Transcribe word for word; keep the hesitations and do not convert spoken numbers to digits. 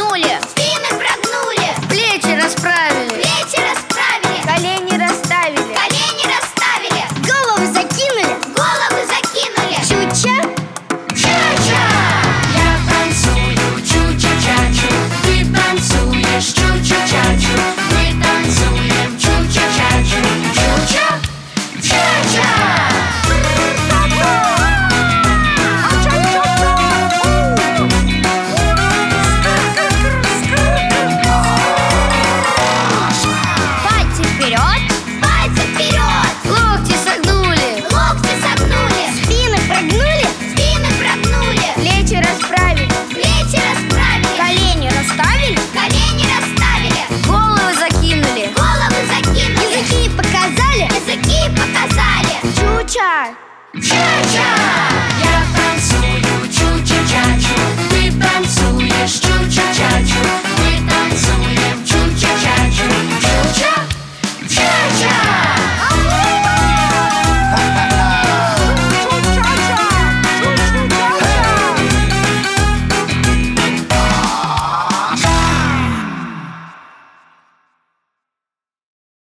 прогнули, спины прогнули, плечи расправили, плечи расправили, колени расставили, колени расставили, головы закинули, головы закинули. чу-ча, Ча-ча! Я танцую чу-ча-ча-чу, ты танцуешь чу-ча-ча-чу, мы танцуем чу-ча-ча-чу, чу-ча, ча-ча. пальцы вперед, Пальцы вперед, локти согнули, локти согнули, спины прогнули, спины прогнули, плечи расправили, плечи расправили, колени расставили, колени расставили, головы закинули, головы закинули, языки показали, языки показали. чу-ча, Ча-ча! Я танцую чу-ча-ча-чу, ты танцуешь чу-ча-ча-чу,